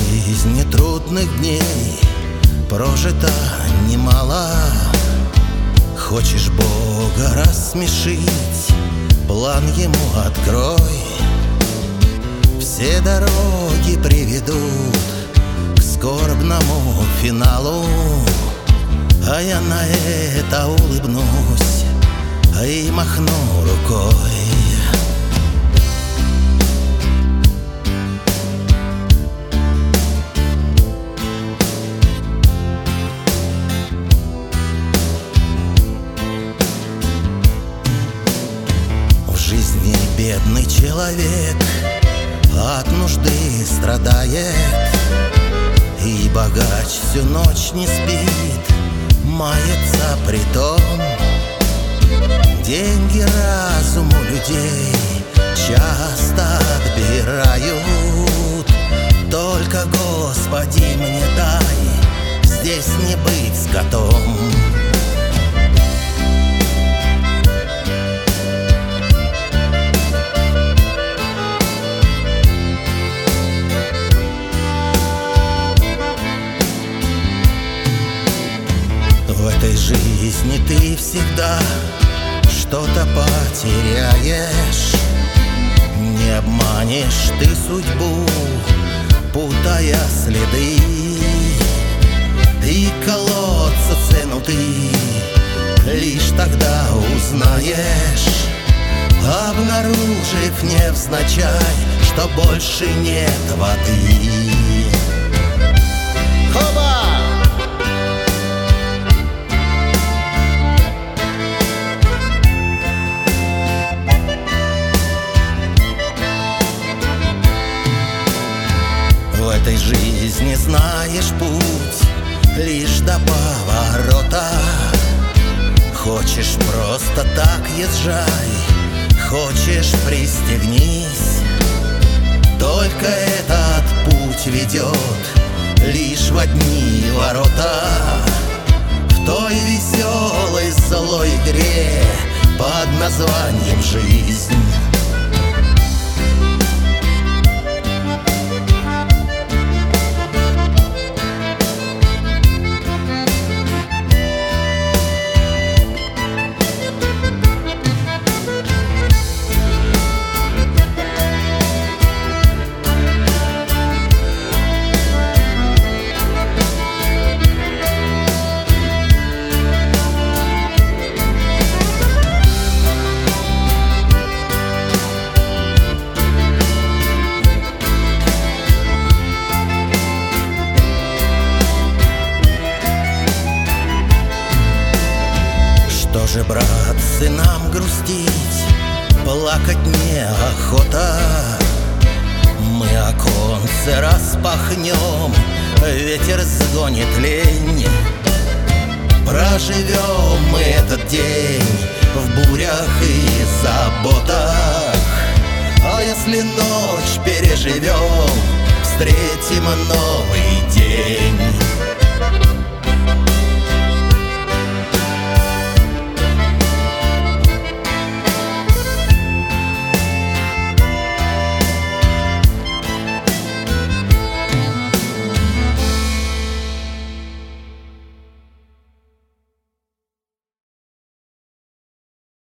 жизни трудных дней прожито немало. Хочешь Бога рассмешить, план ему открой. Все дороги приведут к скорбному финалу, а я на это улыбнусь и махну рукой. В жизни бедный человек от нужды страдает, и богач всю ночь не спит, мается притом. Деньги разуму людей часто отбирают. Только, Господи, мне дай здесь не быть скотом. В этой жизни ты всегда что-то потеряешь. Не обманешь ты судьбу, путая следы, и колодца цену ты лишь тогда узнаешь, обнаружив невзначай, что больше нет воды. Хоба! В этой жизни знаешь путь лишь до поворота. Хочешь просто так езжай, хочешь пристегнись. Только этот путь ведет лишь в одни ворота, в той веселой злой игре под названием жизнь. Что же, братцы, нам грустить, плакать неохота? Мы оконце распахнем, ветер сгонит лень. Проживем мы этот день в бурях и заботах, а если ночь переживем, встретим новый день.